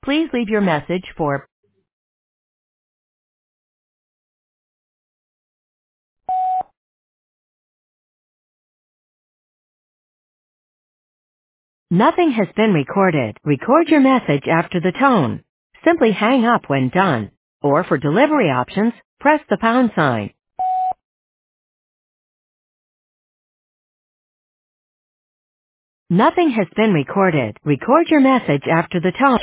Please leave your message for nothing has been recorded. Record your message after the tone. Simply hang up when done. Or for delivery options, press the pound sign. Nothing has been recorded. Record your message after the tone.